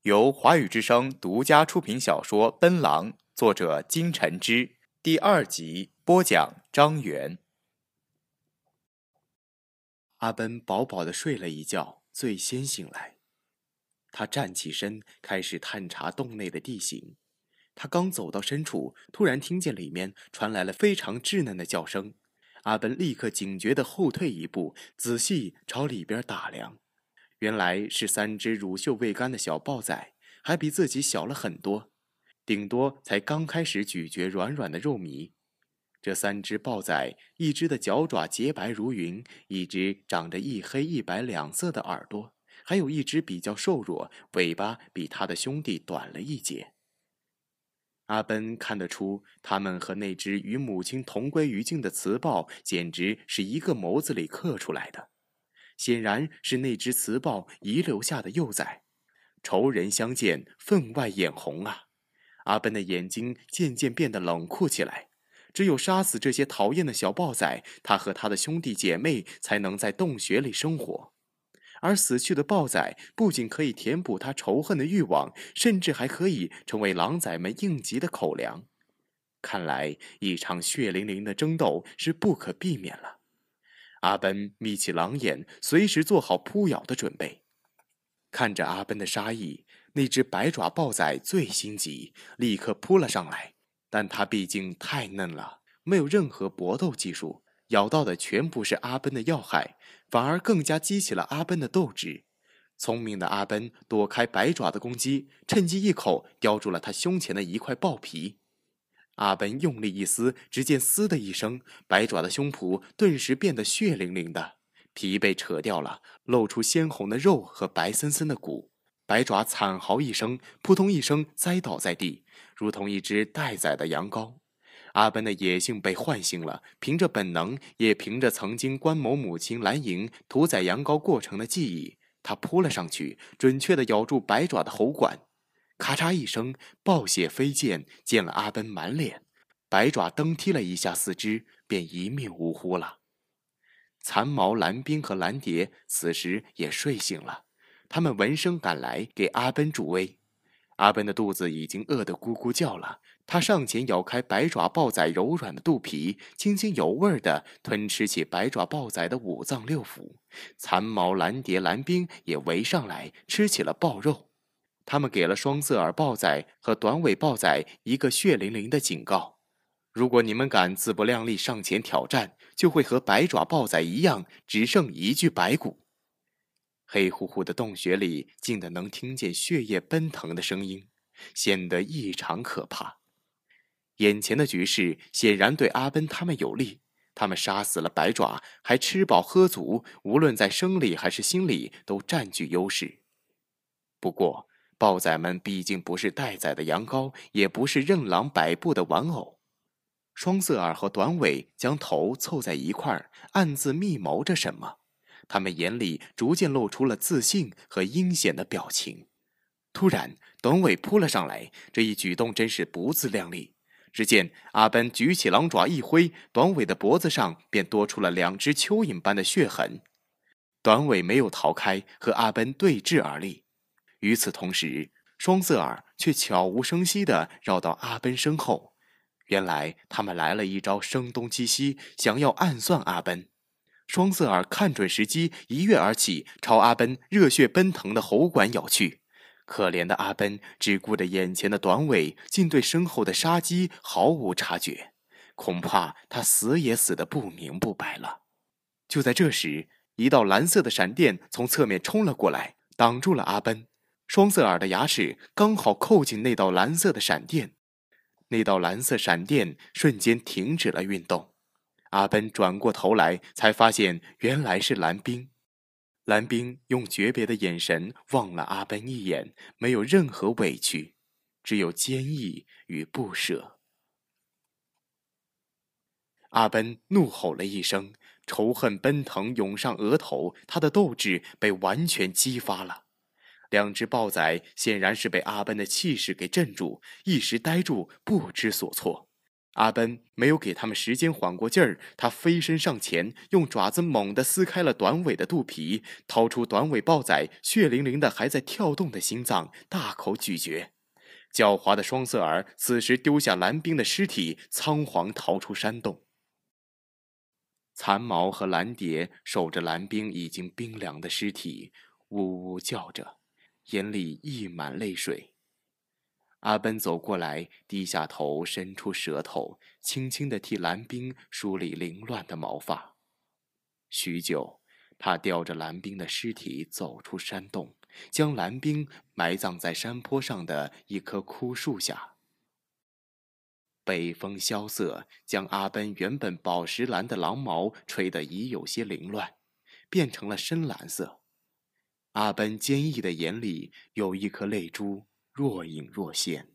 由华语之声独家出品小说《奔狼》，作者金晨之，第2集播讲张元。阿奔饱饱地睡了一觉，最先醒来。他站起身，开始探查洞内的地形。他刚走到深处，突然听见里面传来了非常稚嫩的叫声。阿奔立刻警觉地后退一步，仔细朝里边打量。原来是3只乳臭未干的小豹仔，还比自己小了很多，顶多才刚开始咀嚼软软的肉糜。这3只豹仔，一只的脚爪洁白如云，一只长着一黑一白2色的耳朵，还有一只比较瘦弱，尾巴比他的兄弟短了一截。阿奔看得出，他们和那只与母亲同归于尽的雌豹简直是一个眸子里刻出来的，显然是那只雌豹遗留下的幼崽。仇人相见，分外眼红啊！阿奔的眼睛渐渐变得冷酷起来。只有杀死这些讨厌的小豹仔，他和他的兄弟姐妹才能在洞穴里生活。而死去的豹仔不仅可以填补他仇恨的欲望，甚至还可以成为狼崽们应急的口粮。看来一场血淋淋的争斗是不可避免了。阿奔眯起狼眼，随时做好扑咬的准备。看着阿奔的杀意，那只白爪豹仔最心急，立刻扑了上来。但它毕竟太嫩了，没有任何搏斗技术，咬到的全部是阿奔的要害，反而更加激起了阿奔的斗志。聪明的阿奔躲开白爪的攻击，趁机一口叼住了他胸前的一块豹皮。阿奔用力一撕，只见“嘶”的一声，白爪的胸脯顿时变得血淋淋的，皮被扯掉了，露出鲜红的肉和白森森的骨。白爪惨嚎一声，扑通一声栽倒在地，如同一只待宰的羊羔。阿奔的野性被唤醒了，凭着本能，也凭着曾经观某母亲蓝莹屠宰羊羔过程的记忆，他扑了上去，准确地咬住白爪的喉管。咔嚓一声，爆血飞溅，溅了阿奔满脸。白爪蹬踢了一下四肢，便一命呜呼了。残毛、蓝冰和蓝蝶此时也睡醒了，他们闻声赶来，给阿奔助威。阿奔的肚子已经饿得咕咕叫了，他上前咬开白爪豹仔柔软的肚皮，津津有味地吞吃起白爪豹仔的5脏6腑。残毛、蓝蝶、蓝冰也围上来吃起了豹肉。他们给了双色耳豹仔和短尾豹仔一个血淋淋的警告：如果你们敢自不量力上前挑战，就会和白爪豹仔一样，只剩一具白骨。黑乎乎的洞穴里，静得能听见血液奔腾的声音，显得异常可怕。眼前的局势显然对阿奔他们有利，他们杀死了白爪，还吃饱喝足，无论在生理还是心理都占据优势。不过，豹仔们毕竟不是待宰的羊羔，也不是任狼摆布的玩偶。双色耳和短尾将头凑在一块儿，暗自密谋着什么。他们眼里逐渐露出了自信和阴险的表情。突然，短尾扑了上来，这一举动真是不自量力。只见阿奔举起狼爪一挥，短尾的脖子上便多出了2只蚯蚓般的血痕。短尾没有逃开，和阿奔对峙而立。与此同时，双色耳却悄无声息地绕到阿奔身后。原来他们来了一招声东击西，想要暗算阿奔。双色耳看准时机，一跃而起，朝阿奔热血奔腾的喉管咬去。可怜的阿奔只顾着眼前的短尾，竟对身后的杀机毫无察觉，恐怕他死也死得不明不白了。就在这时，一道蓝色的闪电从侧面冲了过来，挡住了阿奔。双色耳的牙齿刚好扣进那道蓝色的闪电，那道蓝色闪电瞬间停止了运动。阿奔转过头来，才发现原来是蓝冰。蓝冰用诀别的眼神望了阿奔一眼，没有任何委屈，只有坚毅与不舍。阿奔怒吼了一声，仇恨奔腾涌上额头，他的斗志被完全激发了。2只豹仔显然是被阿奔的气势给镇住，一时呆住，不知所措。 阿奔没有给他们时间缓过劲儿，他飞身上前，用爪子猛地撕开了短尾的肚皮，掏出短尾豹仔血淋淋的还在跳动的心脏，大口咀嚼。狡猾的双色儿此时丢下蓝冰的尸体，仓皇逃出山洞。残毛和蓝蝶守着蓝冰已经冰凉的尸体，呜呜叫着，眼里溢满泪水。阿奔走过来，低下头，伸出舌头，轻轻地替蓝冰梳理凌乱的毛发。许久，他吊着蓝冰的尸体走出山洞，将蓝冰埋葬在山坡上的一棵枯树下。北风萧瑟，将阿奔原本宝石蓝的狼毛吹得已有些凌乱，变成了深蓝色。阿奔坚毅的眼里有一颗泪珠若隐若现。